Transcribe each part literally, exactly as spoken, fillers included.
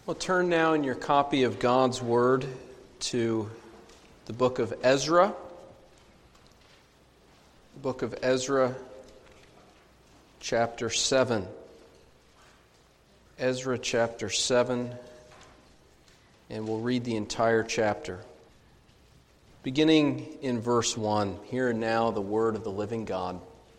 Well, turn now in your copy of God's Word to the book of Ezra. The book of Ezra, chapter seven. Ezra chapter seven, and we'll read the entire chapter. Beginning in verse one, hear now the word of the living God.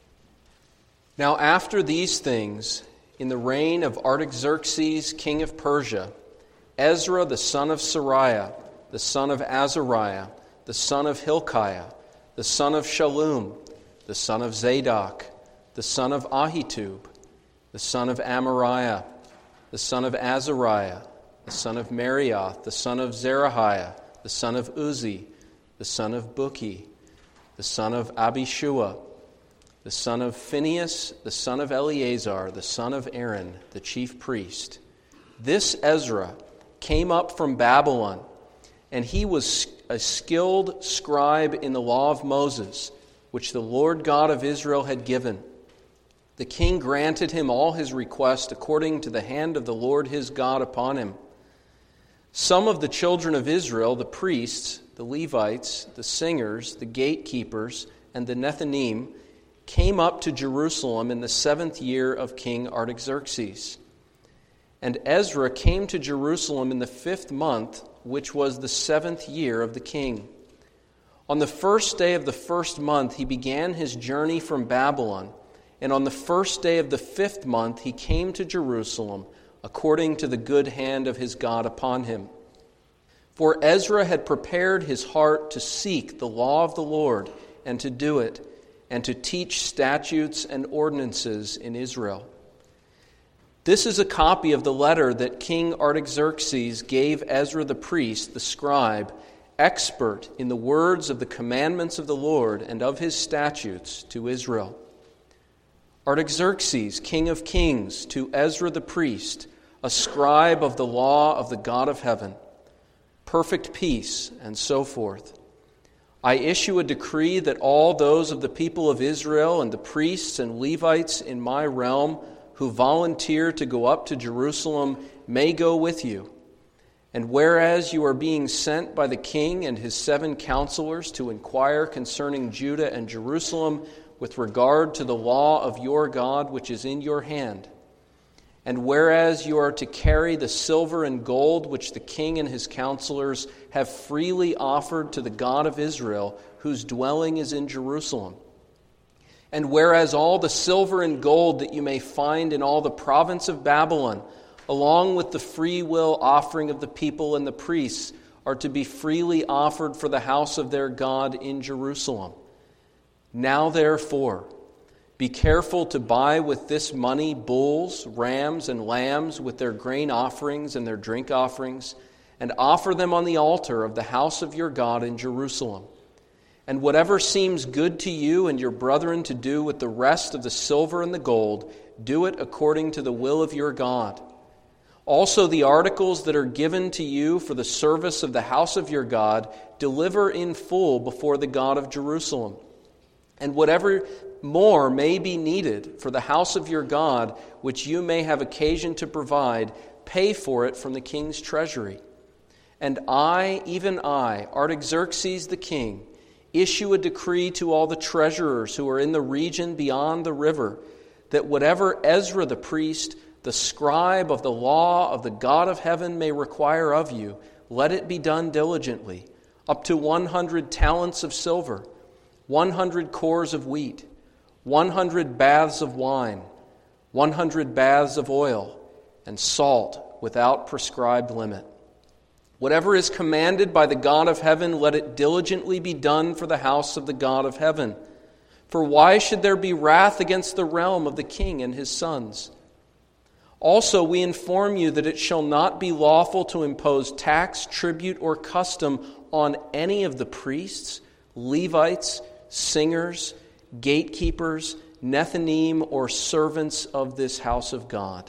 Now after these things, in the reign of Artaxerxes, king of Persia, Ezra the son of Sariah, the son of Azariah, the son of Hilkiah, the son of Shallum, the son of Zadok, the son of Ahitub, the son of Amariah, the son of Azariah, the son of Marioth, the son of Zerahiah, the son of Uzzi, the son of Buki, the son of Abishua, the son of Phinehas, the son of Eleazar, the son of Aaron, the chief priest. This Ezra came up from Babylon, and he was a skilled scribe in the law of Moses, which the Lord God of Israel had given. The king granted him all his requests according to the hand of the Lord his God upon him. Some of the children of Israel, the priests, the Levites, the singers, the gatekeepers, and the Nethinim, came up to Jerusalem in the seventh year of King Artaxerxes. And Ezra came to Jerusalem in the fifth month, which was the seventh year of the king. On the first day of the first month he began his journey from Babylon, and on the first day of the fifth month he came to Jerusalem, according to the good hand of his God upon him. For Ezra had prepared his heart to seek the law of the Lord, and to do it, and to teach statutes and ordinances in Israel. This is a copy of the letter that King Artaxerxes gave Ezra the priest, the scribe, expert in the words of the commandments of the Lord and of his statutes, to Israel. Artaxerxes, king of kings, to Ezra the priest, a scribe of the law of the God of heaven, perfect peace, and so forth. I issue a decree that all those of the people of Israel and the priests and Levites in my realm who volunteer to go up to Jerusalem may go with you. And whereas you are being sent by the king and his seven counselors to inquire concerning Judah and Jerusalem with regard to the law of your God which is in your hand, and whereas you are to carry the silver and gold which the king and his counselors have freely offered to the God of Israel, whose dwelling is in Jerusalem, and whereas all the silver and gold that you may find in all the province of Babylon, along with the free will offering of the people and the priests, are to be freely offered for the house of their God in Jerusalem. Now therefore, be careful to buy with this money bulls, rams, and lambs with their grain offerings and their drink offerings, and offer them on the altar of the house of your God in Jerusalem. And whatever seems good to you and your brethren to do with the rest of the silver and the gold, do it according to the will of your God. Also the articles that are given to you for the service of the house of your God, deliver in full before the God of Jerusalem. And whatever more may be needed for the house of your God, which you may have occasion to provide, pay for it from the king's treasury. And I, even I, Artaxerxes the king, issue a decree to all the treasurers who are in the region beyond the river, that whatever Ezra the priest, the scribe of the law of the God of heaven, may require of you, let it be done diligently, up to one hundred talents of silver, one hundred cores of wheat, one hundred baths of wine, one hundred baths of oil, and salt without prescribed limit. Whatever is commanded by the God of heaven, let it diligently be done for the house of the God of heaven. For why should there be wrath against the realm of the king and his sons? Also we inform you that it shall not be lawful to impose tax, tribute, or custom on any of the priests, Levites, singers, gatekeepers, Nethinim, or servants of this house of God.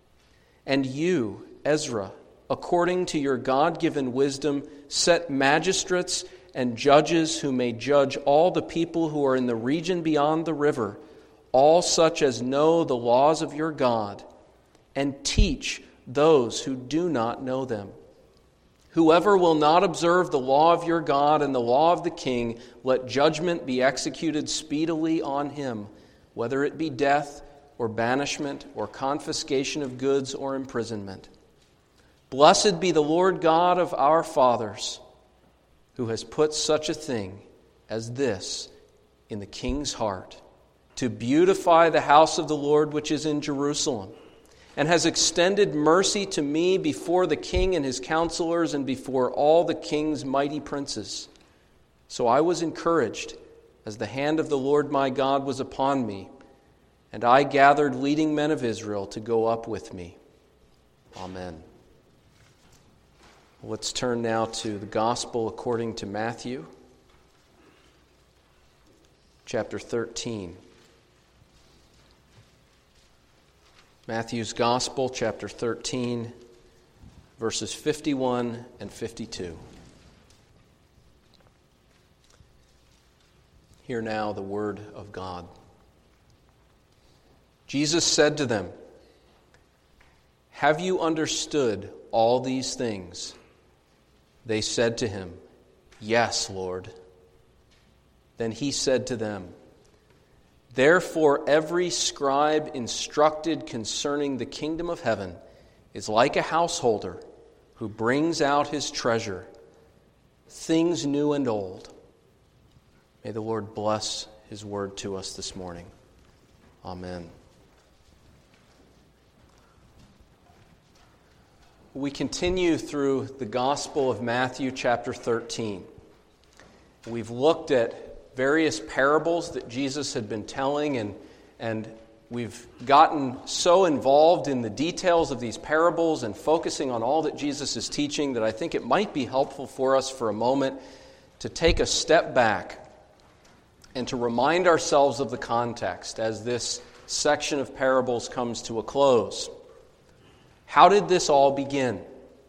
And you, Ezra, according to your God-given wisdom, set magistrates and judges who may judge all the people who are in the region beyond the river, all such as know the laws of your God, and teach those who do not know them. Whoever will not observe the law of your God and the law of the king, let judgment be executed speedily on him, whether it be death or banishment or confiscation of goods or imprisonment. Blessed be the Lord God of our fathers, who has put such a thing as this in the king's heart, to beautify the house of the Lord which is in Jerusalem, and has extended mercy to me before the king and his counselors and before all the king's mighty princes. So I was encouraged as the hand of the Lord my God was upon me, and I gathered leading men of Israel to go up with me. Amen. Let's turn now to the Gospel according to Matthew, chapter thirteen. Matthew's Gospel, chapter thirteen, verses fifty-one and fifty-two. Hear now the word of God. Jesus said to them, "Have you understood all these things?" They said to him, "Yes, Lord." Then he said to them, "Therefore every scribe instructed concerning the kingdom of heaven is like a householder who brings out his treasure, things new and old." May the Lord bless his word to us this morning. Amen. We continue through the Gospel of Matthew chapter thirteen. We've looked at various parables that Jesus had been telling, and, and we've gotten so involved in the details of these parables and focusing on all that Jesus is teaching that I think it might be helpful for us for a moment to take a step back and to remind ourselves of the context as this section of parables comes to a close. How did this all begin?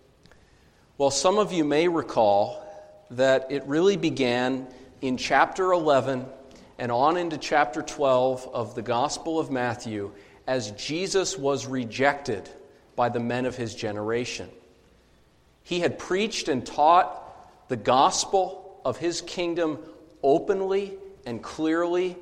Well, some of you may recall that it really began in chapter eleven and on into chapter twelve of the Gospel of Matthew as Jesus was rejected by the men of his generation. He had preached and taught the gospel of his kingdom openly and clearly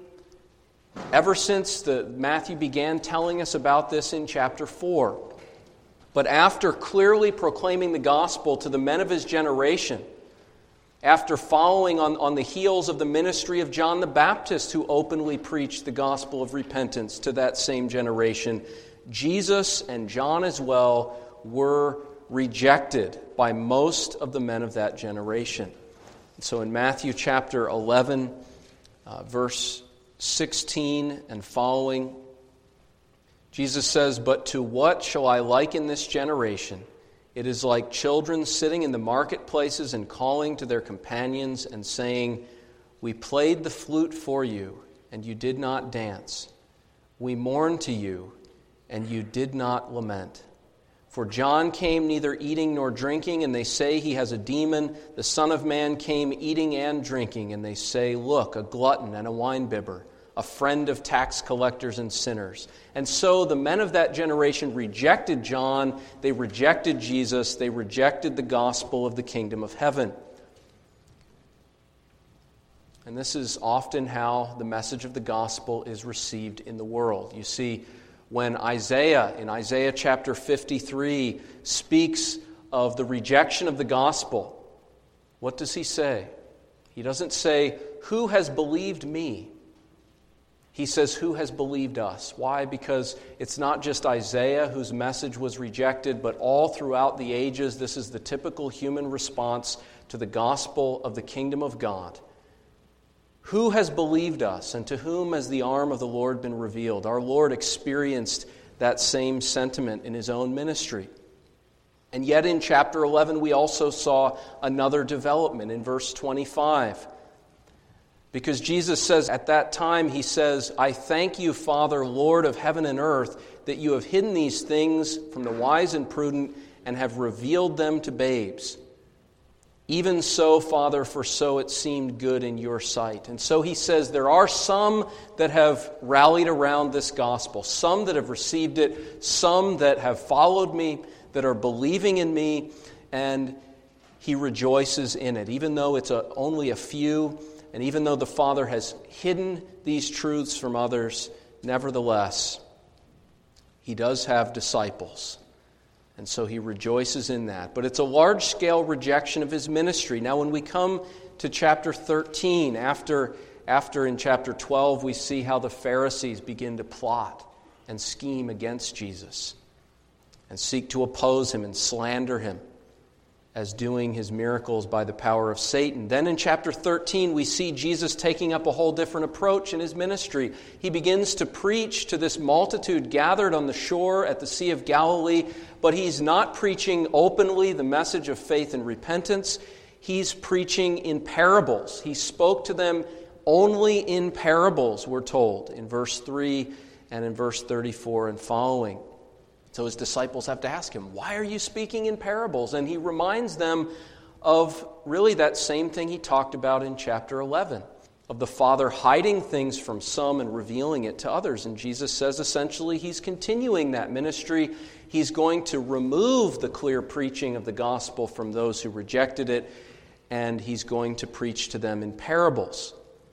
ever since the Matthew began telling us about this in chapter four. But after clearly proclaiming the gospel to the men of his generation, after following on, on the heels of the ministry of John the Baptist, who openly preached the gospel of repentance to that same generation, Jesus and John as well were rejected by most of the men of that generation. And so in Matthew chapter eleven, uh, verse sixteen and following, Jesus says, "But to what shall I liken this generation? It is like children sitting in the marketplaces and calling to their companions and saying, 'We played the flute for you, and you did not dance. We mourned to you, and you did not lament. For John came neither eating nor drinking, and they say he has a demon. The Son of Man came eating and drinking, and they say, look, a glutton and a winebibber, a friend of tax collectors and sinners.' And so the men of that generation rejected John, they rejected Jesus, they rejected the gospel of the kingdom of heaven. And this is often how the message of the gospel is received in the world. You see, when Isaiah, in Isaiah chapter fifty-three, speaks of the rejection of the gospel, what does he say? He doesn't say, "Who has believed me?" He says, "Who has believed us?" Why? Because it's not just Isaiah whose message was rejected, but all throughout the ages, this is the typical human response to the gospel of the kingdom of God. Who has believed us, and to whom has the arm of the Lord been revealed? Our Lord experienced that same sentiment in his own ministry. And yet in chapter eleven, we also saw another development in verse twenty-five. Because Jesus says at that time, he says, "I thank you, Father, Lord of heaven and earth, that you have hidden these things from the wise and prudent and have revealed them to babes. Even so, Father, for so it seemed good in your sight." And so he says there are some that have rallied around this gospel, some that have received it, some that have followed me, that are believing in me, and he rejoices in it. Even though it's a, only a few, and even though the Father has hidden these truths from others, nevertheless, he does have disciples. And so he rejoices in that. But it's a large-scale rejection of his ministry. Now, when we come to chapter thirteen, after, after in chapter twelve we see how the Pharisees begin to plot and scheme against Jesus and seek to oppose him and slander him as doing his miracles by the power of Satan. Then in chapter thirteen, we see Jesus taking up a whole different approach in his ministry. He begins to preach to this multitude gathered on the shore at the Sea of Galilee, but he's not preaching openly the message of faith and repentance. He's preaching in parables. He spoke to them only in parables, we're told, in verse three and in verse thirty-four and following. So his disciples have to ask him, why are you speaking in parables? And he reminds them of really that same thing he talked about in chapter eleven, of the Father hiding things from some and revealing it to others. And Jesus says essentially he's continuing that ministry. He's going to remove the clear preaching of the gospel from those who rejected it, and he's going to preach to them in parables.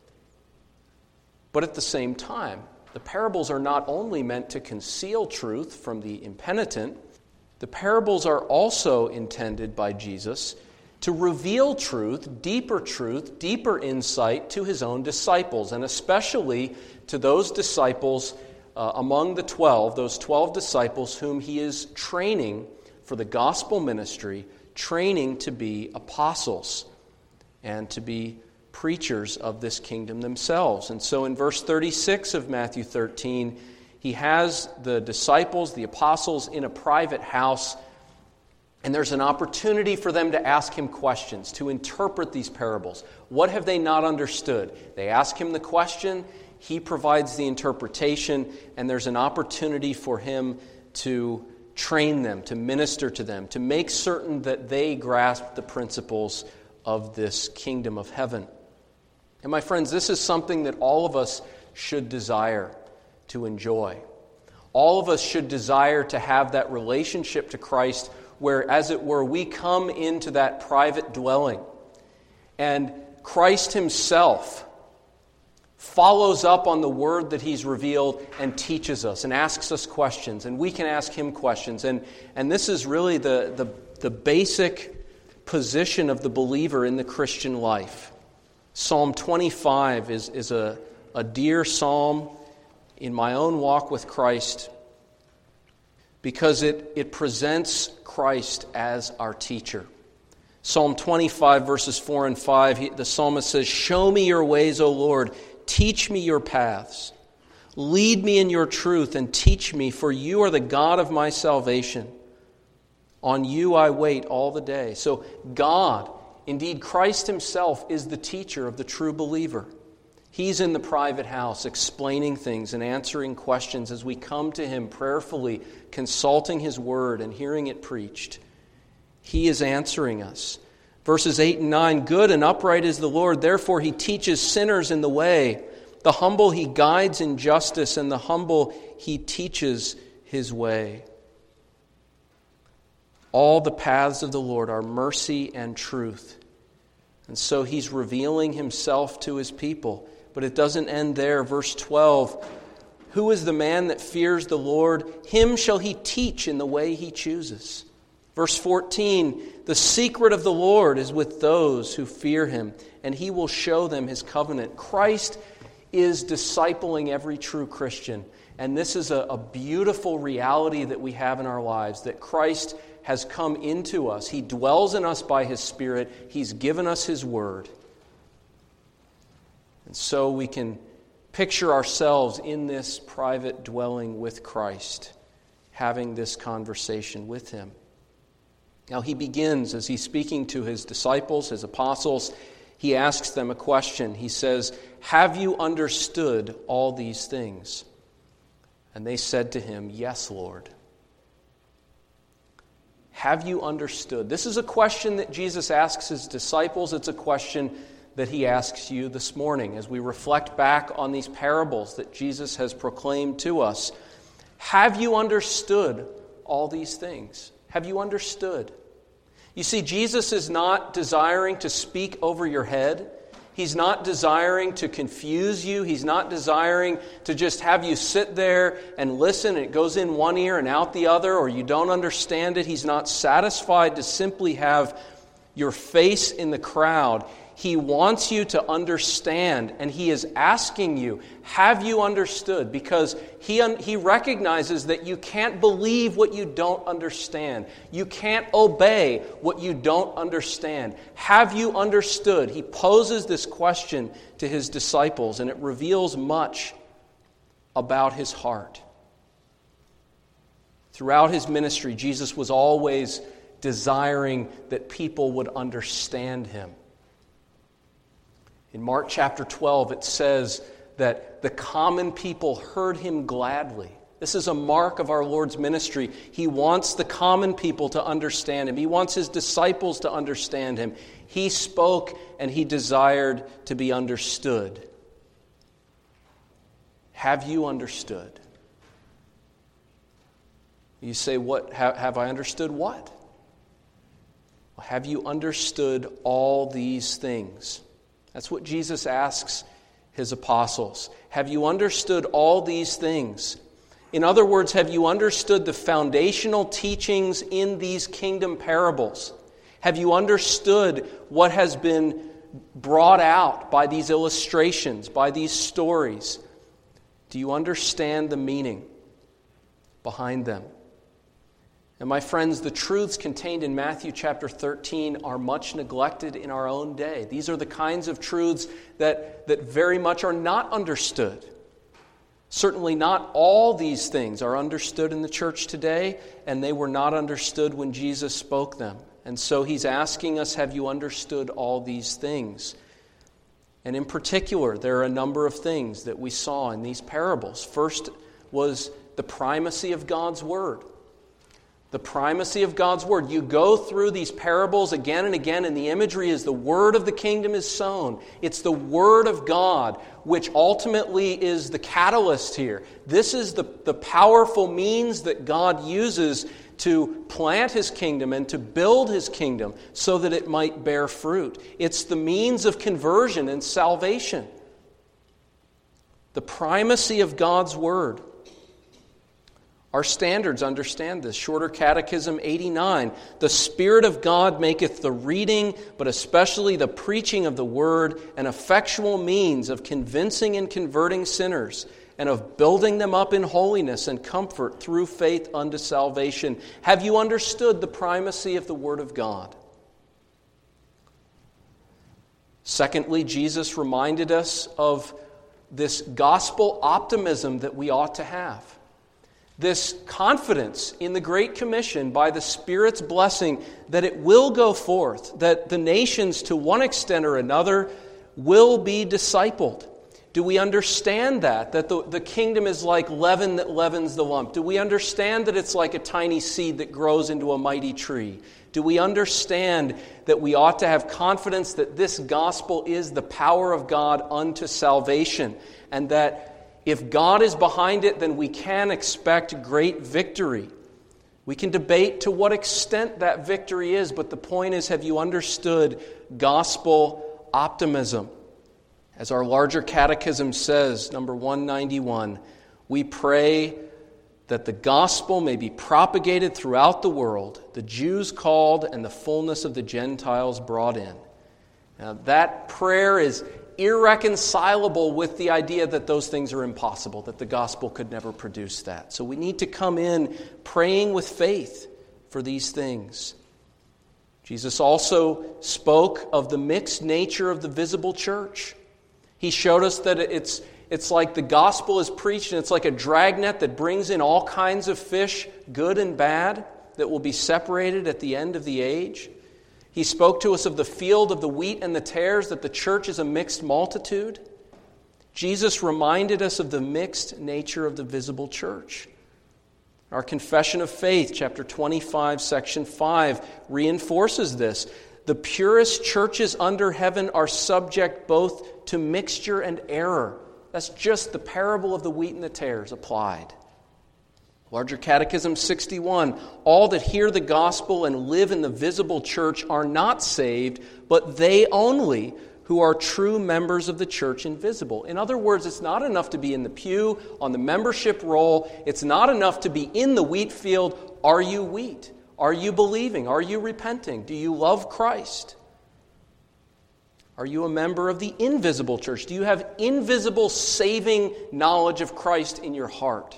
But at the same time, the parables are not only meant to conceal truth from the impenitent, the parables are also intended by Jesus to reveal truth, deeper truth, deeper insight to his own disciples, and especially to those disciples uh, among the twelve, those twelve disciples whom he is training for the gospel ministry, training to be apostles and to be preachers of this kingdom themselves. And so in verse thirty-six of Matthew thirteen, he has the disciples, the apostles, in a private house, and there's an opportunity for them to ask him questions, to interpret these parables. What have they not understood? They ask him the question, he provides the interpretation, and there's an opportunity for him to train them, to minister to them, to make certain that they grasp the principles of this kingdom of heaven. And my friends, this is something that all of us should desire to enjoy. All of us should desire to have that relationship to Christ where, as it were, we come into that private dwelling and Christ himself follows up on the word that he's revealed and teaches us and asks us questions, and we can ask him questions. And, and this is really the, the, the basic position of the believer in the Christian life. Psalm twenty-five is, is a, a dear psalm in my own walk with Christ because it, it presents Christ as our teacher. Psalm twenty-five, verses four and five, he, the psalmist says, "Show me your ways, O Lord. Teach me your paths. Lead me in your truth and teach me, for you are the God of my salvation. On you I wait all the day." So God, indeed Christ himself, is the teacher of the true believer. He's in the private house explaining things and answering questions as we come to him prayerfully, consulting his word and hearing it preached. He is answering us. Verses eight and nine, "Good and upright is the Lord, therefore he teaches sinners in the way. The humble he guides in justice, and the humble he teaches his way." All the paths of the Lord are mercy and truth. And so he's revealing himself to his people. But it doesn't end there. Verse twelve, "Who is the man that fears the Lord? Him shall he teach in the way he chooses." Verse fourteen, "The secret of the Lord is with those who fear him, and he will show them his covenant." Christ is discipling every true Christian. And this is a, a beautiful reality that we have in our lives, that Christ has come into us. He dwells in us by his Spirit. He's given us his word. And so we can picture ourselves in this private dwelling with Christ, having this conversation with him. Now he begins, as he's speaking to his disciples, his apostles, he asks them a question. He says, "Have you understood all these things?" And they said to him, "Yes, Lord." Have you understood? This is a question that Jesus asks his disciples. It's a question that he asks you this morning as we reflect back on these parables that Jesus has proclaimed to us. Have you understood all these things? Have you understood? You see, Jesus is not desiring to speak over your head. He's not desiring to confuse you. He's not desiring to just have you sit there and listen, and it goes in one ear and out the other, or you don't understand it. He's not satisfied to simply have your face in the crowd. He wants you to understand, and He is asking you, have you understood? Because he, un- he recognizes that you can't believe what you don't understand. You can't obey what you don't understand. Have you understood? He poses this question to His disciples, and it reveals much about His heart. Throughout His ministry, Jesus was always desiring that people would understand Him. In Mark chapter twelve, it says that the common people heard Him gladly. This is a mark of our Lord's ministry. He wants the common people to understand Him. He wants His disciples to understand Him. He spoke and He desired to be understood. Have you understood? You say, "What have, have I understood what?" Well, have you understood all these things? That's what Jesus asks His apostles. Have you understood all these things? In other words, have you understood the foundational teachings in these kingdom parables? Have you understood what has been brought out by these illustrations, by these stories? Do you understand the meaning behind them? And my friends, the truths contained in Matthew chapter thirteen are much neglected in our own day. These are the kinds of truths that, that very much are not understood. Certainly not all these things are understood in the church today, and they were not understood when Jesus spoke them. And so He's asking us, have you understood all these things? And in particular, there are a number of things that we saw in these parables. First was the primacy of God's Word. The primacy of God's Word. You go through these parables again and again, and the imagery is the Word of the kingdom is sown. It's the Word of God, which ultimately is the catalyst here. This is the, the powerful means that God uses to plant His kingdom and to build His kingdom so that it might bear fruit. It's the means of conversion and salvation. The primacy of God's Word. Our standards understand this. Shorter Catechism eighty-nine. The Spirit of God maketh the reading, but especially the preaching of the Word, an effectual means of convincing and converting sinners, and of building them up in holiness and comfort through faith unto salvation. Have you understood the primacy of the Word of God? Secondly, Jesus reminded us of this gospel optimism that we ought to have. This confidence in the Great Commission by the Spirit's blessing that it will go forth, that the nations to one extent or another will be discipled. Do we understand that? That the, the kingdom is like leaven that leavens the lump? Do we understand that it's like a tiny seed that grows into a mighty tree? Do we understand that we ought to have confidence that this gospel is the power of God unto salvation, and that if God is behind it, then we can expect great victory? We can debate to what extent that victory is, but the point is, have you understood gospel optimism? As our larger catechism says, number one ninety-one, we pray that the gospel may be propagated throughout the world, the Jews called and the fullness of the Gentiles brought in. Now, that prayer is irreconcilable with the idea that those things are impossible, that the gospel could never produce that. So we need to come in praying with faith for these things. Jesus also spoke of the mixed nature of the visible church. He showed us that it's, it's like the gospel is preached, and it's like a dragnet that brings in all kinds of fish, good and bad, that will be separated at the end of the age. He spoke to us of the field of the wheat and the tares, that the church is a mixed multitude. Jesus reminded us of the mixed nature of the visible church. Our Confession of Faith, chapter twenty-five, section five, reinforces this. The purest churches under heaven are subject both to mixture and error. That's just the parable of the wheat and the tares applied. Larger Catechism sixty-one, all that hear the gospel and live in the visible church are not saved, but they only who are true members of the church invisible. In other words, it's not enough to be in the pew, on the membership roll. It's not enough to be in the wheat field. Are you wheat? Are you believing? Are you repenting? Do you love Christ? Are you a member of the invisible church? Do you have invisible saving knowledge of Christ in your heart?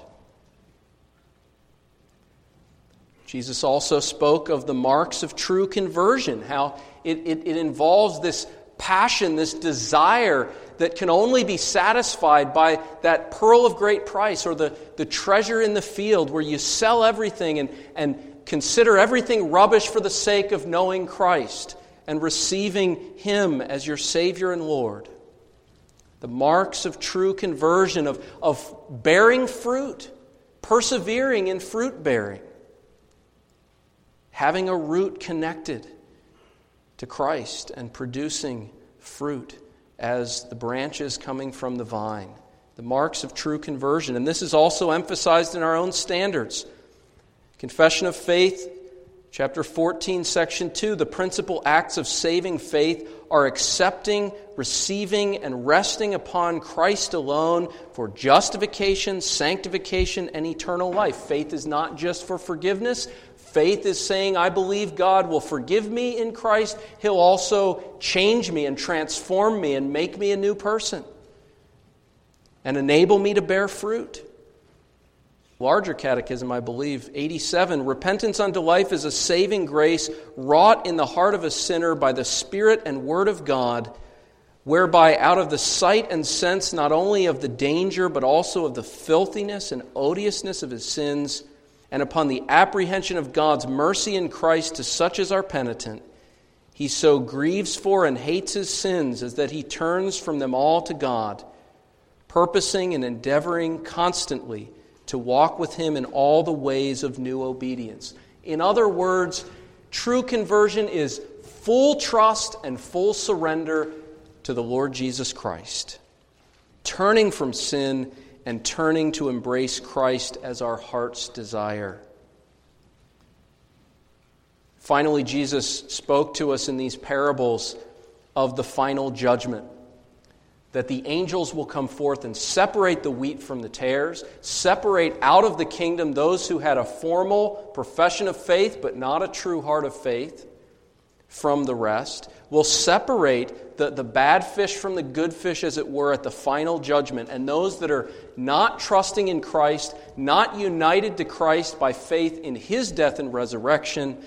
Jesus also spoke of the marks of true conversion, how it, it, it involves this passion, this desire that can only be satisfied by that pearl of great price or the, the treasure in the field where you sell everything and, and consider everything rubbish for the sake of knowing Christ and receiving Him as your Savior and Lord. The marks of true conversion, of, of bearing fruit, persevering in fruit bearing, having a root connected to Christ and producing fruit as the branches coming from the vine. The marks of true conversion. And this is also emphasized in our own standards. Confession of Faith, chapter fourteen, section two, the principal acts of saving faith are accepting, receiving, and resting upon Christ alone for justification, sanctification, and eternal life. Faith is not just for forgiveness. Faith is saying, I believe God will forgive me in Christ. He'll also change me and transform me and make me a new person and enable me to bear fruit. Larger Catechism, I believe, eighty-seven, repentance unto life is a saving grace wrought in the heart of a sinner by the Spirit and Word of God, whereby out of the sight and sense not only of the danger but also of the filthiness and odiousness of his sins, and upon the apprehension of God's mercy in Christ to such as are penitent, he so grieves for and hates his sins as that he turns from them all to God, purposing and endeavoring constantly to walk with Him in all the ways of new obedience. In other words, true conversion is full trust and full surrender to the Lord Jesus Christ, turning from sin and turning to embrace Christ as our heart's desire. Finally, Jesus spoke to us in these parables of the final judgment, that the angels will come forth and separate the wheat from the tares, separate out of the kingdom those who had a formal profession of faith but not a true heart of faith from the rest, will separate the, the bad fish from the good fish, as it were, at the final judgment. And those that are not trusting in Christ, not united to Christ by faith in His death and resurrection,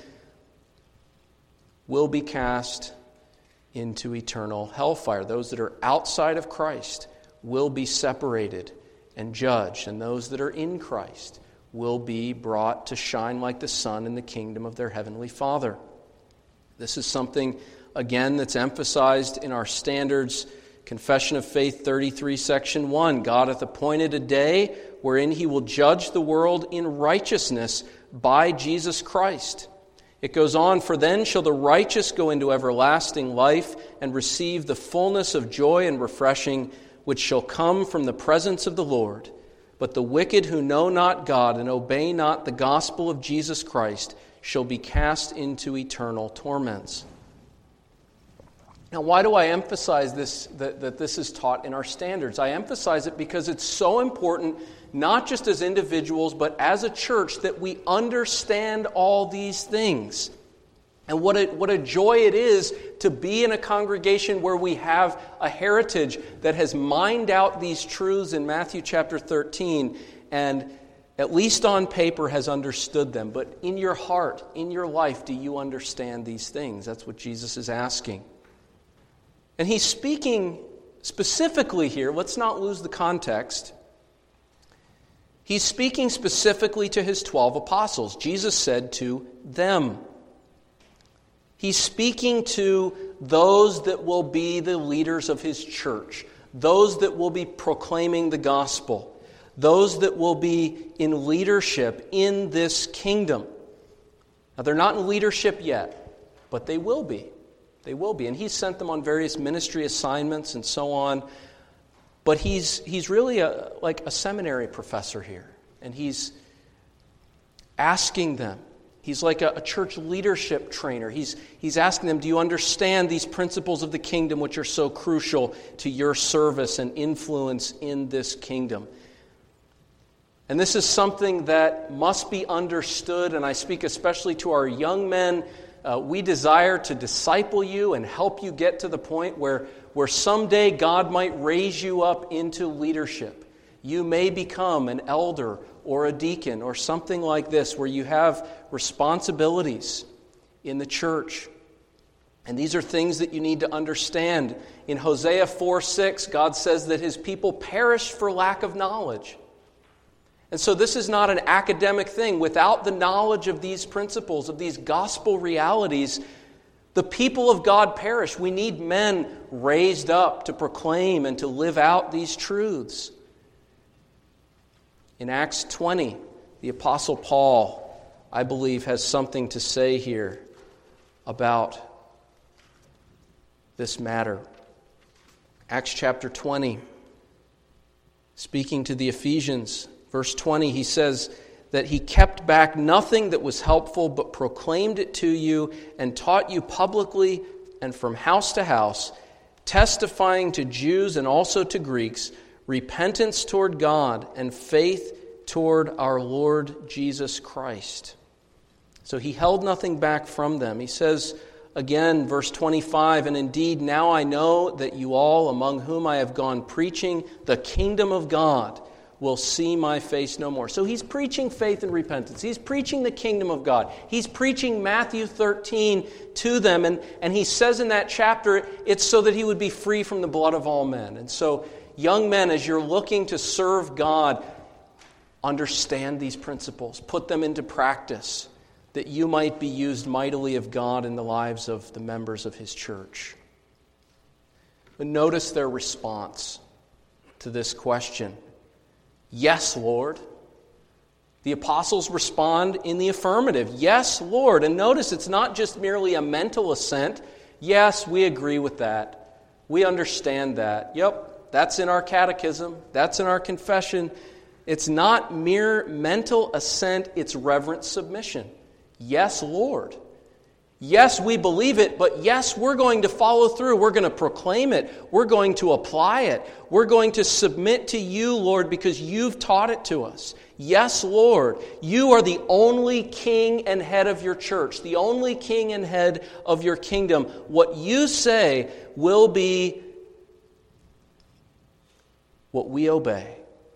will be cast into eternal hellfire. Those that are outside of Christ will be separated and judged, and those that are in Christ will be brought to shine like the sun in the kingdom of their heavenly Father. This is something, again, that's emphasized in our standards. Confession of Faith thirty-three, section one. God hath appointed a day wherein He will judge the world in righteousness by Jesus Christ. It goes on, for then shall the righteous go into everlasting life and receive the fullness of joy and refreshing, which shall come from the presence of the Lord. But the wicked who know not God and obey not the gospel of Jesus Christ shall be cast into eternal torments. Now, why do I emphasize this, that, that this is taught in our standards? I emphasize it because it's so important, not just as individuals, but as a church, that we understand all these things. And what a, what a joy it is to be in a congregation where we have a heritage that has mined out these truths in Matthew chapter thirteen, and at least on paper has understood them. But in your heart, in your life, do you understand these things? That's what Jesus is asking. And He's speaking specifically here, let's not lose the context. He's speaking specifically to His twelve apostles. Jesus said to them. He's speaking to those that will be the leaders of His church, those that will be proclaiming the gospel, those that will be in leadership in this kingdom. Now, they're not in leadership yet, but they will be. They will be. And He's sent them on various ministry assignments and so on. But he's he's really a, like a seminary professor here. And he's asking them. He's like a, a church leadership trainer. He's, he's asking them, do you understand these principles of the kingdom which are so crucial to your service and influence in this kingdom? And this is something that must be understood, and I speak especially to our young men. Uh, we desire to disciple you and help you get to the point where, where someday God might raise you up into leadership. You may become an elder or a deacon or something like this, where you have responsibilities in the church. And these are things that you need to understand. In Hosea four six, God says that His people perish for lack of knowledge. And so this is not an academic thing. Without the knowledge of these principles, of these gospel realities, the people of God perish. We need men raised up to proclaim and to live out these truths. In Acts twenty, the Apostle Paul, I believe, has something to say here about this matter. Acts chapter twenty, speaking to the Ephesians, verse twenty, he says that he kept back nothing that was helpful, but proclaimed it to you and taught you publicly and from house to house, testifying to Jews and also to Greeks, repentance toward God and faith toward our Lord Jesus Christ. So he held nothing back from them. He says again, verse twenty-five, and indeed now I know that you all, among whom I have gone preaching the kingdom of God, will see my face no more. So he's preaching faith and repentance. He's preaching the kingdom of God. He's preaching Matthew thirteen to them. And, and he says in that chapter, it's so that he would be free from the blood of all men. And so, young men, as you're looking to serve God, understand these principles. Put them into practice, that you might be used mightily of God in the lives of the members of His church. But notice their response to this question. Yes, Lord. The apostles respond in the affirmative. Yes, Lord. And notice it's not just merely a mental assent. Yes, we agree with that. We understand that. Yep, that's in our catechism. That's in our confession. It's not mere mental assent. It's reverent submission. Yes, Lord. Yes, we believe it, but yes, we're going to follow through. We're going to proclaim it. We're going to apply it. We're going to submit to you, Lord, because you've taught it to us. Yes, Lord, you are the only king and head of your church, the only king and head of your kingdom. What you say will be what we obey.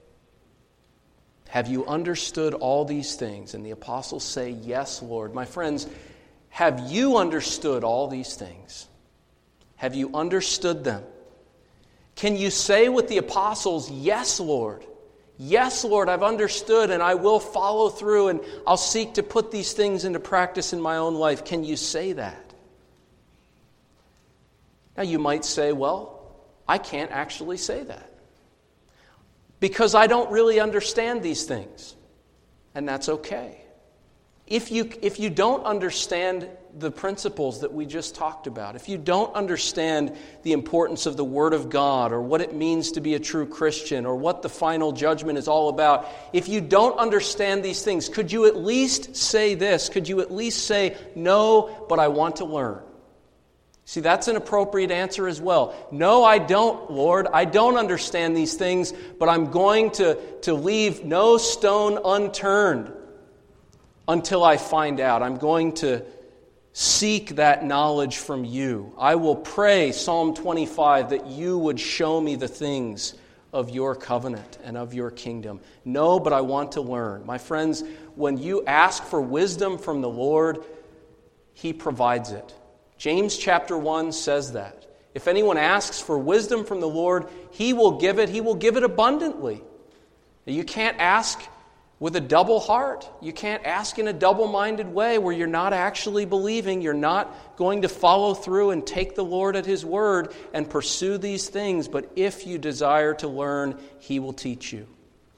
Have you understood all these things? And the apostles say, yes, Lord. My friends, have you understood all these things? Have you understood them? Can you say with the apostles, yes, Lord. Yes, Lord, I've understood and I will follow through and I'll seek to put these things into practice in my own life. Can you say that? Now you might say, well, I can't actually say that because I don't really understand these things. And that's okay. If you, if you don't understand the principles that we just talked about, if you don't understand the importance of the Word of God or what it means to be a true Christian or what the final judgment is all about, if you don't understand these things, could you at least say this? Could you at least say, no, but I want to learn? See, that's an appropriate answer as well. No, I don't, Lord. I don't understand these things, but I'm going to, to leave no stone unturned until I find out. I'm going to seek that knowledge from you. I will pray, Psalm twenty-five, that you would show me the things of your covenant and of your kingdom. No, but I want to learn. My friends, when you ask for wisdom from the Lord, He provides it. James chapter one says that. If anyone asks for wisdom from the Lord, He will give it. He will give it abundantly. You can't ask with a double heart. You can't ask in a double-minded way where you're not actually believing. You're not going to follow through and take the Lord at His word and pursue these things. But if you desire to learn, He will teach you.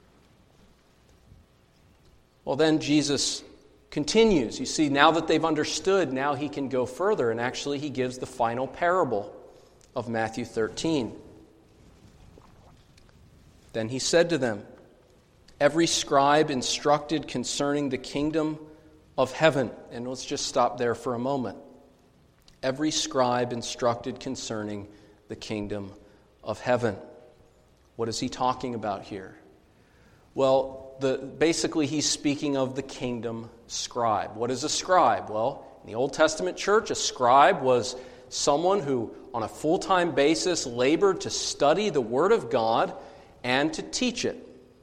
Well, then Jesus continues. You see, now that they've understood, now He can go further. And actually, He gives the final parable of Matthew thirteen. Then He said to them, Every scribe instructed concerning the kingdom of heaven. And let's just stop there for a moment. Every scribe instructed concerning the kingdom of heaven. What is he talking about here? Well, the, basically he's speaking of the kingdom scribe. What is a scribe? Well, in the Old Testament church, a scribe was someone who, on a full-time basis, labored to study the Word of God and to teach it.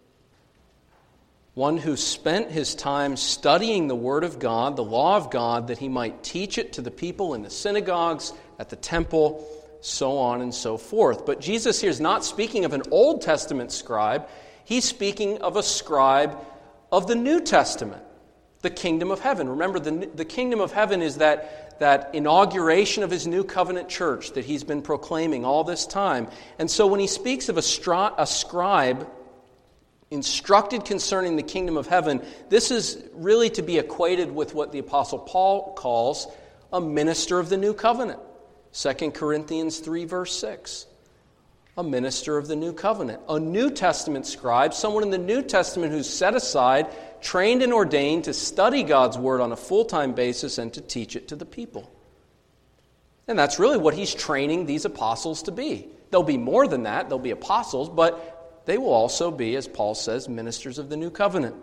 One who spent his time studying the Word of God, the law of God, that he might teach it to the people in the synagogues, at the temple, so on and so forth. But Jesus here is not speaking of an Old Testament scribe. He's speaking of a scribe of the New Testament, the kingdom of heaven. Remember, the, the kingdom of heaven is that, that inauguration of his new covenant church that he's been proclaiming all this time. And so when he speaks of a, stri- a scribe instructed concerning the kingdom of heaven, this is really to be equated with what the Apostle Paul calls a minister of the new covenant. Second Corinthians three, verse six. A minister of the new covenant. A New Testament scribe, someone in the New Testament who's set aside, trained and ordained to study God's Word on a full-time basis and to teach it to the people. And that's really what he's training these apostles to be. There'll be more than that. There'll be apostles, but they will also be, as Paul says, ministers of the new covenant.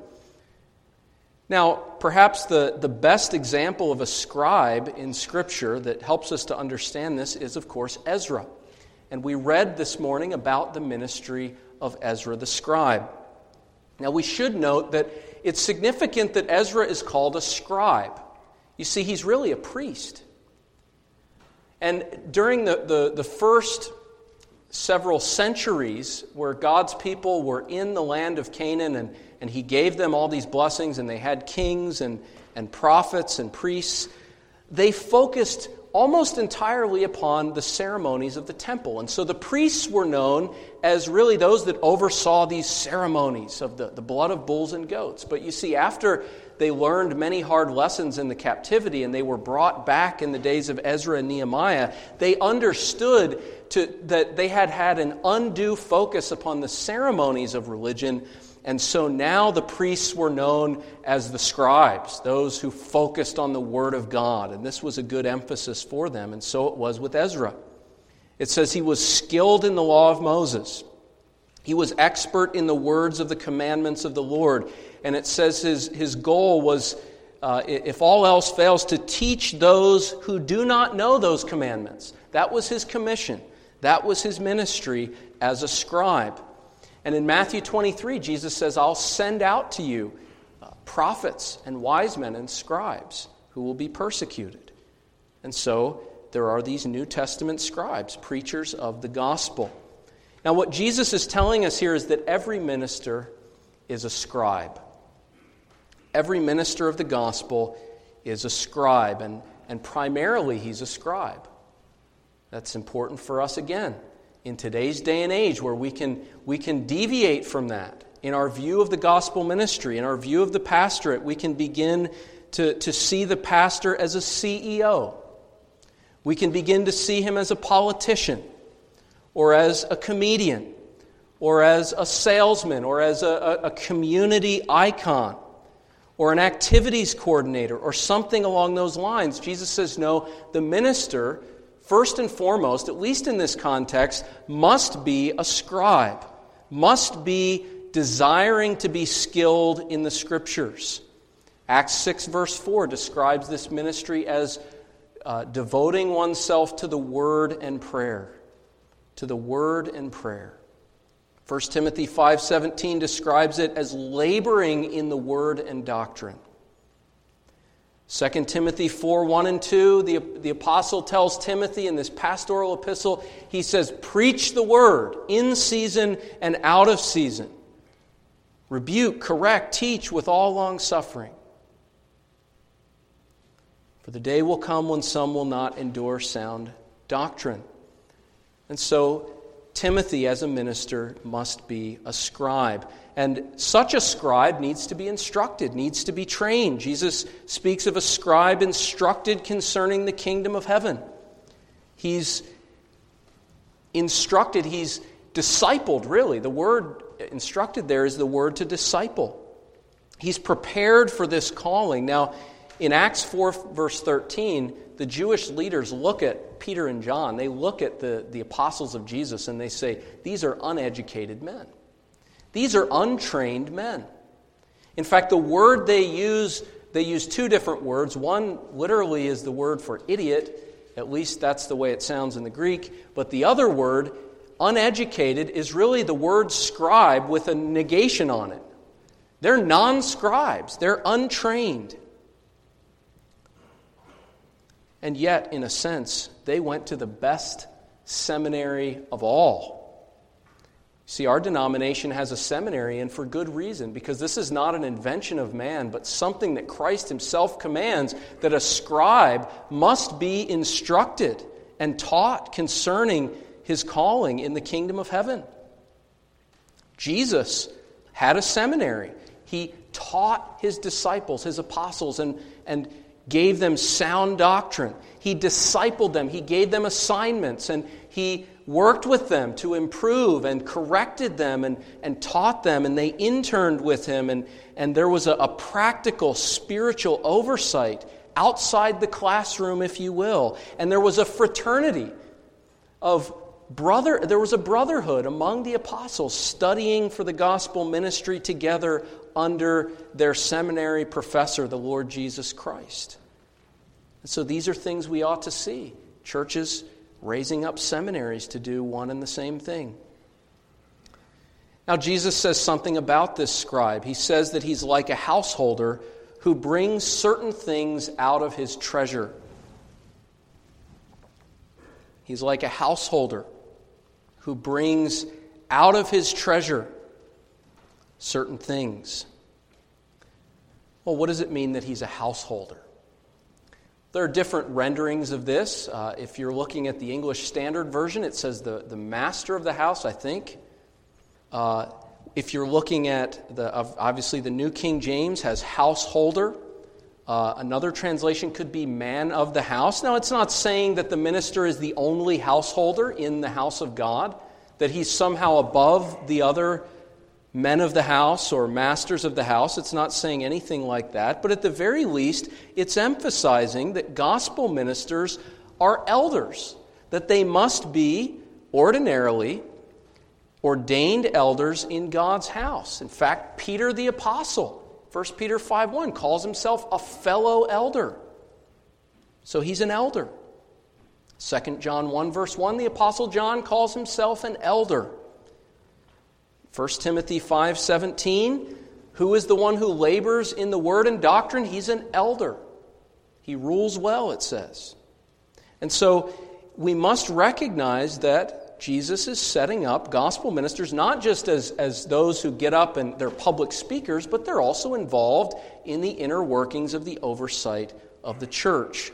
Now, perhaps the, the best example of a scribe in Scripture that helps us to understand this is, of course, Ezra. And we read this morning about the ministry of Ezra the scribe. Now, we should note that it's significant that Ezra is called a scribe. You see, he's really a priest. And during the, the, the first several centuries where God's people were in the land of Canaan and, and he gave them all these blessings and they had kings and, and prophets and priests, they focused almost entirely upon the ceremonies of the temple. And so the priests were known as really those that oversaw these ceremonies of the, the blood of bulls and goats. But you see, after they learned many hard lessons in the captivity and they were brought back in the days of Ezra and Nehemiah, they understood to, that they had had an undue focus upon the ceremonies of religion. And so now the priests were known as the scribes, those who focused on the Word of God. And this was a good emphasis for them, and so it was with Ezra. It says he was skilled in the law of Moses. He was expert in the words of the commandments of the Lord. And it says his, his goal was, uh, if all else fails, to teach those who do not know those commandments. That was his commission. That was his ministry as a scribe. And in Matthew twenty-three, Jesus says, I'll send out to you uh, prophets and wise men and scribes who will be persecuted. And so there are these New Testament scribes, preachers of the gospel. Now what Jesus is telling us here is that every minister is a scribe. Every minister of the gospel is a scribe, and, and primarily he's a scribe. That's important for us again. In today's day and age where we can we can deviate from that. In our view of the gospel ministry, in our view of the pastorate, we can begin to, to see the pastor as a C E O. We can begin to see him as a politician, or as a comedian, or as a salesman, or as a, a, a community icon, or an activities coordinator, or something along those lines. Jesus says, no, the minister, first and foremost, at least in this context, must be a scribe, must be desiring to be skilled in the Scriptures. Acts six verse four describes this ministry as uh, devoting oneself to the Word and prayer. To the Word and prayer. First Timothy five seventeen describes it as laboring in the Word and doctrine. Second Timothy four one and two, the, the apostle tells Timothy in this pastoral epistle, he says, preach the word in season and out of season. Rebuke, correct, teach with all long suffering. For the day will come when some will not endure sound doctrine. And so Timothy, as a minister, must be a scribe. And such a scribe needs to be instructed, needs to be trained. Jesus speaks of a scribe instructed concerning the kingdom of heaven. He's instructed, he's discipled, really. The word instructed there is the word to disciple. He's prepared for this calling. Now, in Acts four, verse thirteen, the Jewish leaders look at Peter and John. They look at the, the apostles of Jesus and they say, these are uneducated men. These are untrained men. In fact, the word they use, they use two different words. One literally is the word for idiot. At least that's the way it sounds in the Greek. But the other word, uneducated, is really the word scribe with a negation on it. They're non-scribes. They're untrained. And yet, in a sense, they went to the best seminary of all. See, our denomination has a seminary, and for good reason, because this is not an invention of man, but something that Christ himself commands, that a scribe must be instructed and taught concerning his calling in the kingdom of heaven. Jesus had a seminary. He taught his disciples, his apostles, and, and gave them sound doctrine. He discipled them. He gave them assignments, and he worked with them to improve and corrected them and, and taught them, and they interned with him, and, and there was a, a practical spiritual oversight outside the classroom, if you will. And there was a fraternity of brother, there was a brotherhood among the apostles studying for the gospel ministry together under their seminary professor, the Lord Jesus Christ. And so these are things we ought to see. Churches raising up seminaries to do one and the same thing. Now, Jesus says something about this scribe. He says that he's like a householder who brings certain things out of his treasure. He's like a householder who brings out of his treasure certain things. Well, what does it mean that he's a householder? There are different renderings of this. Uh, if you're looking at the English Standard Version, it says the, the master of the house, I think. Uh, if you're looking at, the obviously the New King James has householder. Uh, another translation could be man of the house. Now, it's not saying that the minister is the only householder in the house of God, that he's somehow above the other men of the house or masters of the house. It's not saying anything like that. But at the very least, it's emphasizing that gospel ministers are elders, that they must be ordinarily ordained elders in God's house. In fact, Peter the apostle, First Peter five one, calls himself a fellow elder. So he's an elder. Second John one verse one, the apostle John calls himself an elder. First Timothy five seventeen, who is the one who labors in the word and doctrine? He's an elder. He rules well, it says. And so we must recognize that Jesus is setting up gospel ministers not just as, as those who get up and they're public speakers, but they're also involved in the inner workings of the oversight of the church.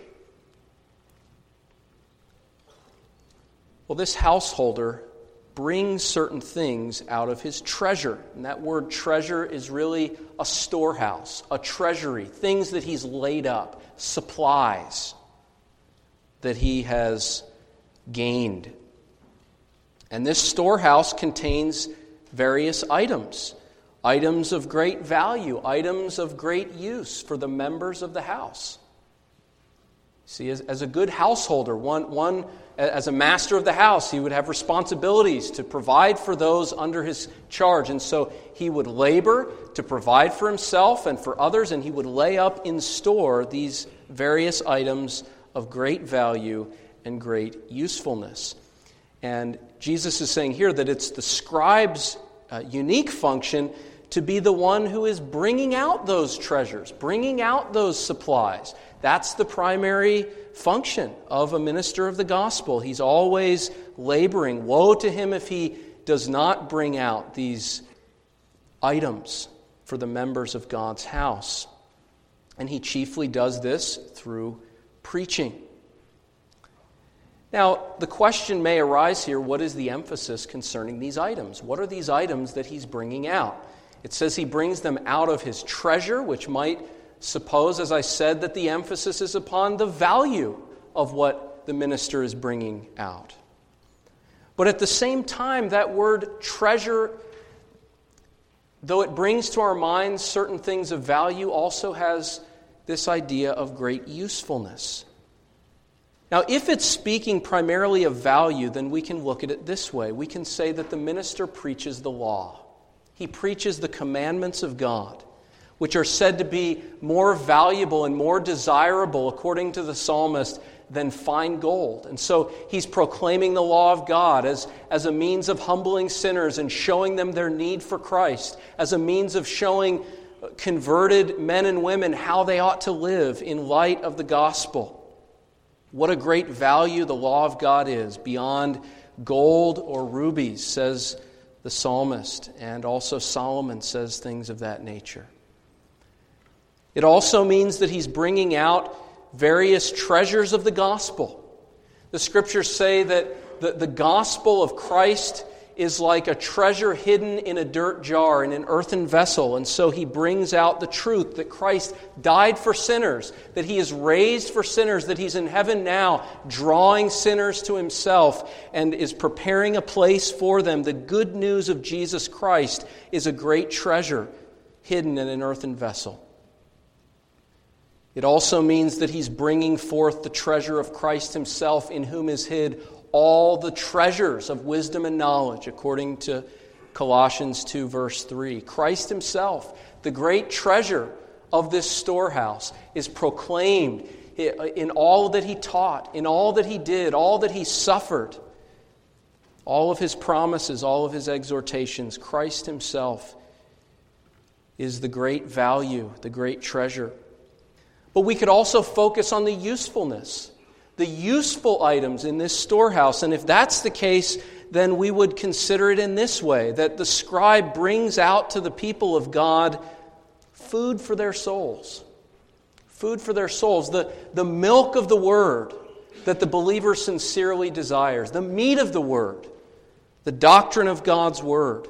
Well, this householder brings certain things out of his treasure. And that word treasure is really a storehouse, a treasury, things that he's laid up, supplies that he has gained. And this storehouse contains various items, items of great value, items of great use for the members of the house. See, as, as a good householder, one, one as a master of the house, he would have responsibilities to provide for those under his charge. And so he would labor to provide for himself and for others, and he would lay up in store these various items of great value and great usefulness. And Jesus is saying here that it's the scribe's uh, unique function to be the one who is bringing out those treasures, bringing out those supplies. That's the primary function of a minister of the gospel. He's always laboring. Woe to him if he does not bring out these items for the members of God's house. And he chiefly does this through preaching. Now, the question may arise here, what is the emphasis concerning these items? What are these items that he's bringing out? It says he brings them out of his treasure, which might suppose, as I said, that the emphasis is upon the value of what the minister is bringing out. But at the same time, that word treasure though it brings to our minds certain things of value, also has this idea of great usefulness. Now, if it's speaking primarily of value, then we can look at it this way. We can say that the minister preaches the law. He preaches the commandments of God, which are said to be more valuable and more desirable, according to the psalmist, than fine gold. And so he's proclaiming the law of God as, as a means of humbling sinners and showing them their need for Christ, as a means of showing converted men and women how they ought to live in light of the gospel. What a great value the law of God is, beyond gold or rubies, says the psalmist, and also Solomon says things of that nature. It also means that he's bringing out various treasures of the gospel. The scriptures say that the, the gospel of Christ is like a treasure hidden in a dirt jar, in an earthen vessel. And so he brings out the truth that Christ died for sinners, that he is raised for sinners, that he's in heaven now, drawing sinners to himself and is preparing a place for them. The good news of Jesus Christ is a great treasure hidden in an earthen vessel. It also means that he's bringing forth the treasure of Christ himself, in whom is hid all the treasures of wisdom and knowledge, according to Colossians two, verse three. Christ himself, the great treasure of this storehouse, is proclaimed in all that he taught, in all that he did, all that he suffered, all of his promises, all of his exhortations. Christ himself is the great value, the great treasure. But we could also focus on the usefulness, the useful items in this storehouse. And if that's the case, then we would consider it in this way, that the scribe brings out to the people of God food for their souls. Food for their souls. The, the milk of the Word that the believer sincerely desires. The meat of the Word. The doctrine of God's Word.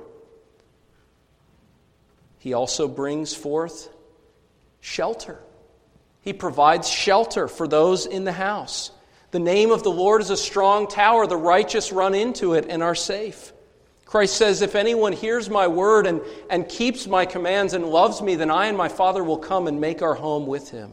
He also brings forth shelter. He provides shelter for those in the house. The name of the Lord is a strong tower. The righteous run into it and are safe. Christ says, if anyone hears my word and, and keeps my commands and loves me, then I and my Father will come and make our home with him.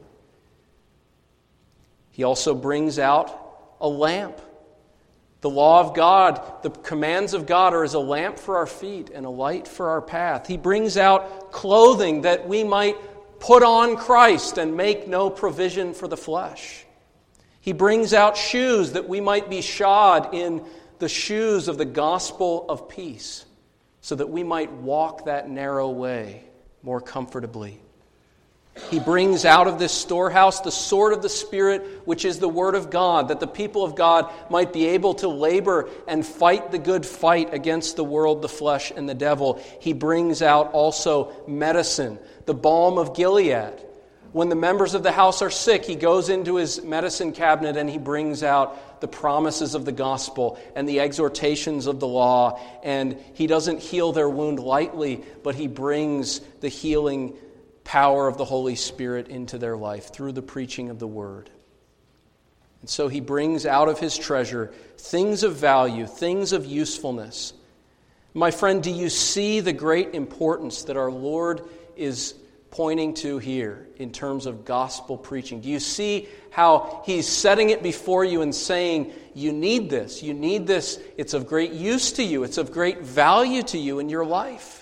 He also brings out a lamp. The law of God, the commands of God are as a lamp for our feet and a light for our path. He brings out clothing that we might put on Christ and make no provision for the flesh. He brings out shoes that we might be shod in the shoes of the gospel of peace, so that we might walk that narrow way more comfortably. He brings out of this storehouse the sword of the Spirit, which is the Word of God, that the people of God might be able to labor and fight the good fight against the world, the flesh, and the devil. He brings out also medicine, the balm of Gilead. When the members of the house are sick, he goes into his medicine cabinet and he brings out the promises of the gospel and the exhortations of the law. And he doesn't heal their wound lightly, but he brings the healing power of the Holy Spirit into their life through the preaching of the Word. And so he brings out of his treasure things of value, things of usefulness. My friend, do you see the great importance that our Lord is pointing to here in terms of gospel preaching? Do you see how he's setting it before you and saying, you need this, you need this, it's of great use to you, it's of great value to you in your life?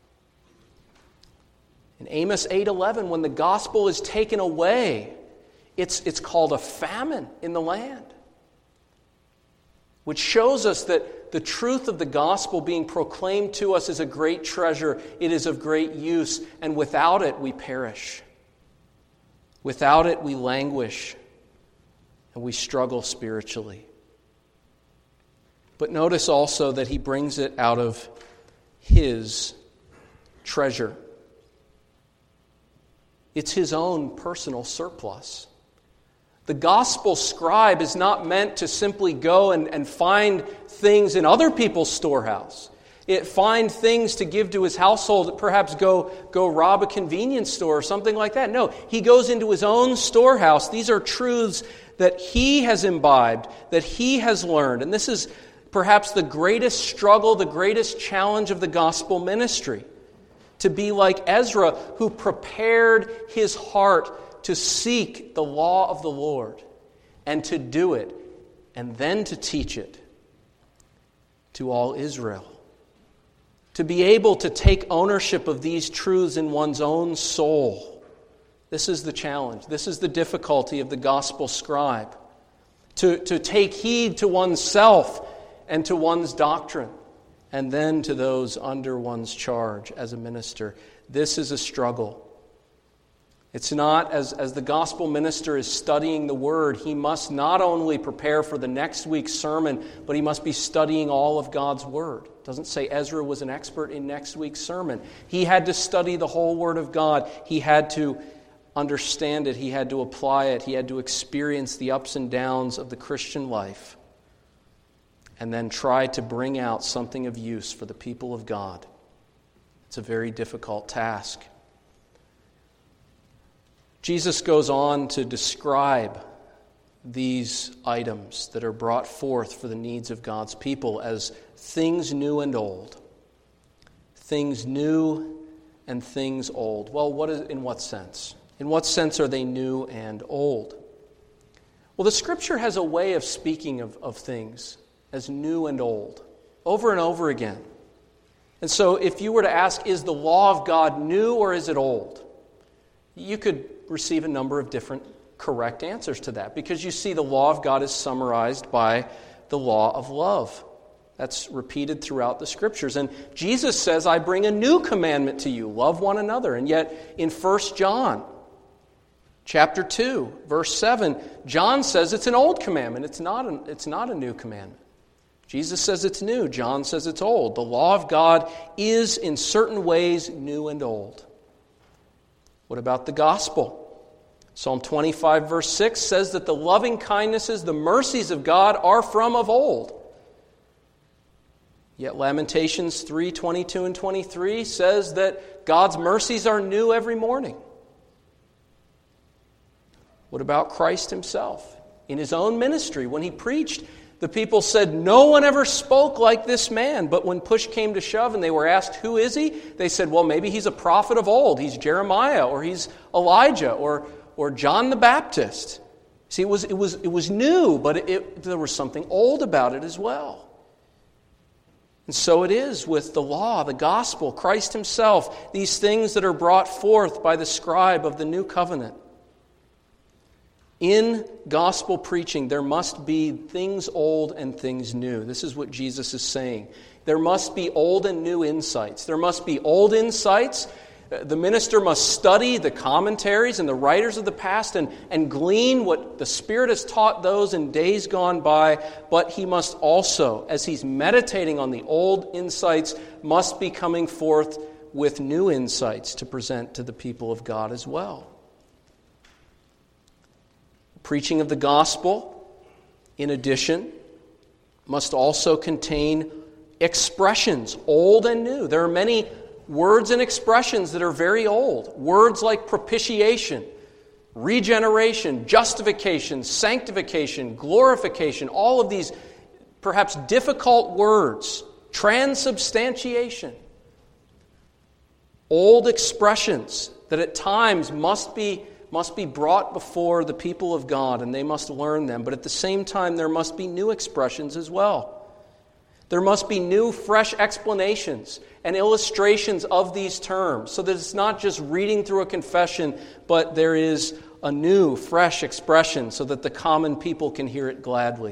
In Amos eight eleven, when the gospel is taken away, it's, it's called a famine in the land, which shows us that the truth of the gospel being proclaimed to us is a great treasure. It is of great use, and without it we perish. Without it we languish, and we struggle spiritually. But notice also that he brings it out of his treasure. It's his own personal surplus. The gospel scribe is not meant to simply go and, and find things in other people's storehouse. It find things to give to his household, perhaps go, go rob a convenience store or something like that. No, he goes into his own storehouse. These are truths that he has imbibed, that he has learned. And this is perhaps the greatest struggle, the greatest challenge of the gospel ministry. To be like Ezra, who prepared his heart to seek the law of the Lord and to do it, and then to teach it to all Israel. To be able to take ownership of these truths in one's own soul. This is the challenge. This is the difficulty of the gospel scribe. To, to take heed to oneself and to one's doctrine, and then to those under one's charge as a minister. This is a struggle. It's not, as, as the gospel minister is studying the Word, he must not only prepare for the next week's sermon, but he must be studying all of God's Word. It doesn't say Ezra was an expert in next week's sermon. He had to study the whole Word of God. He had to understand it. He had to apply it. He had to experience the ups and downs of the Christian life, and then try to bring out something of use for the people of God. It's a very difficult task. Jesus goes on to describe these items that are brought forth for the needs of God's people as things new and old. Things new and things old. Well, what is, in what sense? In what sense are they new and old? Well, the Scripture has a way of speaking of, of things as new and old, over and over again. And so if you were to ask, is the law of God new or is it old? You could receive a number of different correct answers to that, because you see the law of God is summarized by the law of love. That's repeated throughout the Scriptures. And Jesus says, I bring a new commandment to you, love one another. And yet in First John chapter two, verse seven, John says it's an old commandment. It's not an, it's not a new commandment. Jesus says it's new. John says it's old. The law of God is in certain ways new and old. What about the gospel? Psalm twenty-five verse six says that the loving kindnesses, the mercies of God are from of old. Yet Lamentations three twenty-two and twenty-three says that God's mercies are new every morning. What about Christ himself? In his own ministry, when he preached, the people said, no one ever spoke like this man. But when push came to shove and they were asked, who is he? They said, well, maybe he's a prophet of old. He's Jeremiah, or he's Elijah, or, or John the Baptist. See, it was, it was, it was new, but it, it, there was something old about it as well. And so it is with the law, the gospel, Christ himself, these things that are brought forth by the scribe of the new covenant. In gospel preaching, there must be things old and things new. This is what Jesus is saying. There must be old and new insights. There must be old insights. The minister must study the commentaries and the writers of the past and, and glean what the Spirit has taught those in days gone by. But he must also, as he's meditating on the old insights, must be coming forth with new insights to present to the people of God as well. Preaching of the gospel, in addition, must also contain expressions, old and new. There are many words and expressions that are very old. Words like propitiation, regeneration, justification, sanctification, glorification, all of these perhaps difficult words, transubstantiation. Old expressions that at times must be must be brought before the people of God, and they must learn them. But at the same time, there must be new expressions as well. There must be new, fresh explanations and illustrations of these terms, so that it's not just reading through a confession, but there is a new, fresh expression so that the common people can hear it gladly.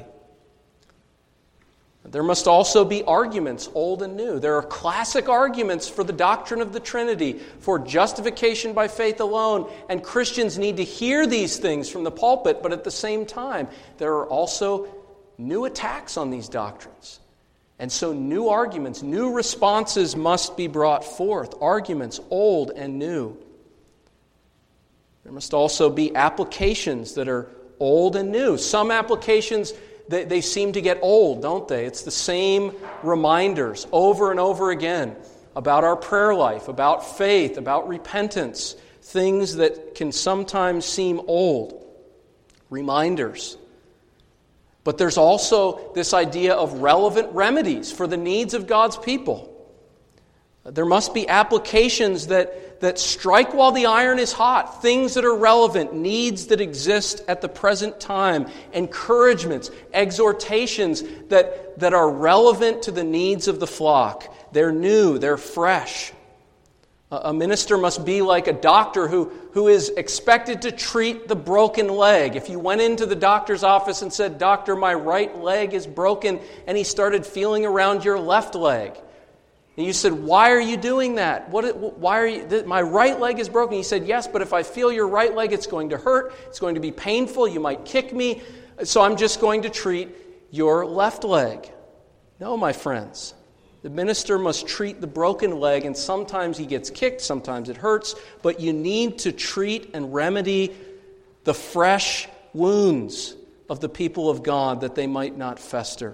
There must also be arguments, old and new. There are classic arguments for the doctrine of the Trinity, for justification by faith alone, and Christians need to hear these things from the pulpit, but at the same time, there are also new attacks on these doctrines. And so new arguments, new responses must be brought forth, arguments old and new. There must also be applications that are old and new. Some applications, They, they seem to get old, don't they? It's the same reminders over and over again about our prayer life, about faith, about repentance, things that can sometimes seem old. Reminders. But there's also this idea of relevant remedies for the needs of God's people. There must be applications that, that strike while the iron is hot, things that are relevant, needs that exist at the present time, encouragements, exhortations that, that are relevant to the needs of the flock. They're new, they're fresh. A minister must be like a doctor who, who is expected to treat the broken leg. If you went into the doctor's office and said, "Doctor, my right leg is broken," and he started feeling around your left leg, and you said, "Why are you doing that? What? Why are you? My right leg is broken." He said, "Yes, but if I feel your right leg, it's going to hurt. It's going to be painful. You might kick me. So I'm just going to treat your left leg." No, my friends. The minister must treat the broken leg, and sometimes he gets kicked, sometimes it hurts, but you need to treat and remedy the fresh wounds of the people of God that they might not fester.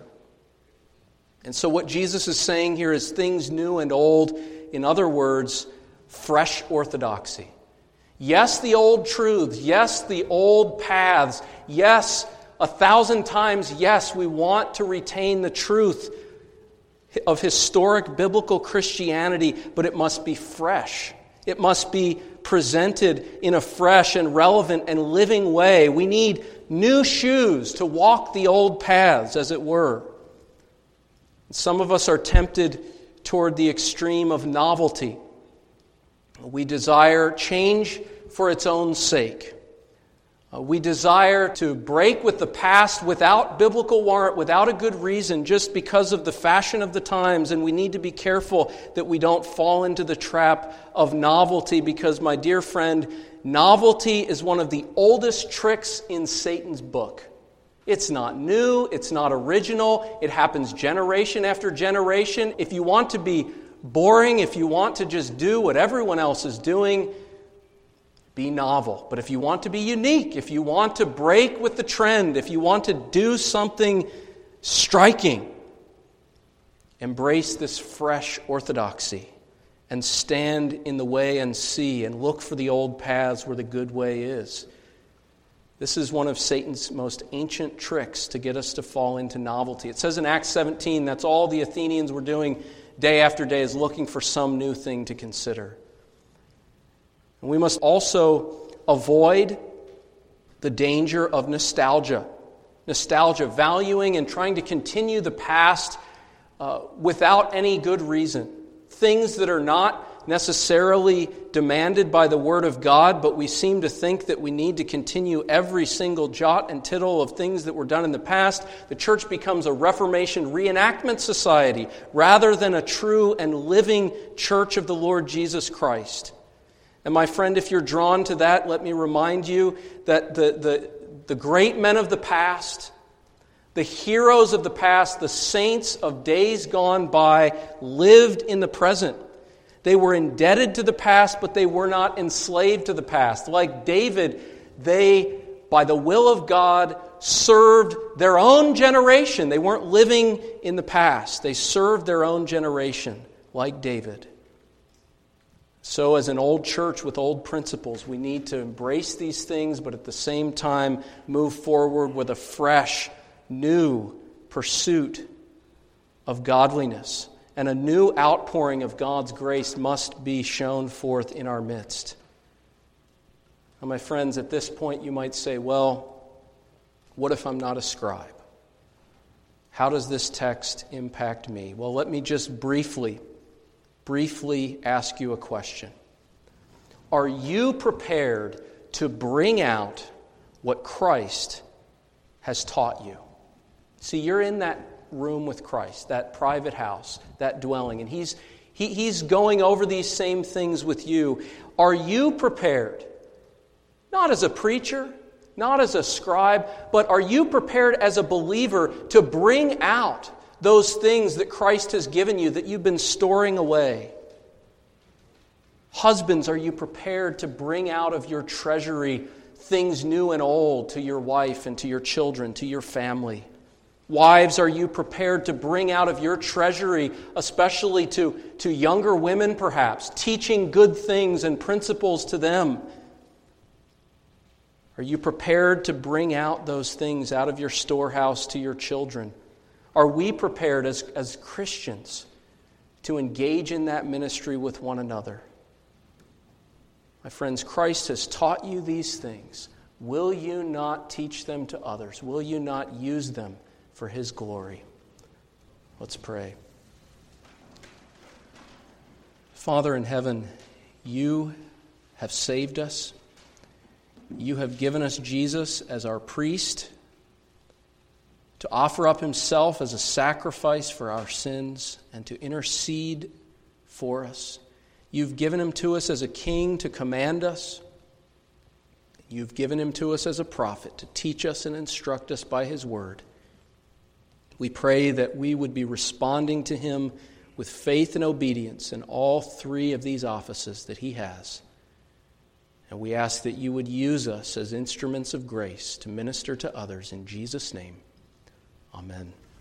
And so what Jesus is saying here is things new and old. In other words, fresh orthodoxy. Yes, the old truths. Yes, the old paths. Yes, a thousand times, yes, we want to retain the truth of historic biblical Christianity, but it must be fresh. It must be presented in a fresh and relevant and living way. We need new shoes to walk the old paths, as it were. Some of us are tempted toward the extreme of novelty. We desire change for its own sake. Uh, we desire to break with the past without biblical warrant, without a good reason, just because of the fashion of the times, and we need to be careful that we don't fall into the trap of novelty, because, my dear friend, novelty is one of the oldest tricks in Satan's book. It's not new, it's not original, it happens generation after generation. If you want to be boring, if you want to just do what everyone else is doing, be novel. But if you want to be unique, if you want to break with the trend, if you want to do something striking, embrace this fresh orthodoxy and stand in the way and see and look for the old paths where the good way is. This is one of Satan's most ancient tricks to get us to fall into novelty. It says in Acts seventeen, that's all the Athenians were doing day after day, is looking for some new thing to consider. And we must also avoid the danger of nostalgia. Nostalgia, valuing and trying to continue the past uh, without any good reason. Things that are not necessarily demanded by the Word of God, but we seem to think that we need to continue every single jot and tittle of things that were done in the past. The church becomes a Reformation reenactment society rather than a true and living church of the Lord Jesus Christ. And my friend, if you're drawn to that, let me remind you that the, the, the great men of the past, the heroes of the past, the saints of days gone by, lived in the present. They were indebted to the past, but they were not enslaved to the past. Like David, they, by the will of God, served their own generation. They weren't living in the past. They served their own generation, like David. So as an old church with old principles, we need to embrace these things, but at the same time move forward with a fresh, new pursuit of godliness. And a new outpouring of God's grace must be shown forth in our midst. Now, my friends, at this point you might say, well, what if I'm not a scribe? How does this text impact me? Well, let me just briefly, briefly ask you a question. Are you prepared to bring out what Christ has taught you? See, you're in that room with Christ, that private house, that dwelling, and he's he, he's going over these same things with you. Are you prepared? Not as a preacher, not as a scribe, but are you prepared as a believer to bring out those things that Christ has given you that you've been storing away? Husbands, are you prepared to bring out of your treasury things new and old to your wife and to your children, to your family? Wives, are you prepared to bring out of your treasury, especially to, to younger women perhaps, teaching good things and principles to them? Are you prepared to bring out those things out of your storehouse to your children? Are we prepared as, as Christians to engage in that ministry with one another. My friends, Christ has taught you these things. Will you not teach them to others? Will you not use them for His glory? Let's pray. Father in heaven, you have saved us. You have given us Jesus as our priest to offer up Himself as a sacrifice for our sins and to intercede for us. You've given Him to us as a king to command us. You've given Him to us as a prophet to teach us and instruct us by His word. We pray that we would be responding to Him with faith and obedience in all three of these offices that He has. And we ask that you would use us as instruments of grace to minister to others in Jesus' name. Amen.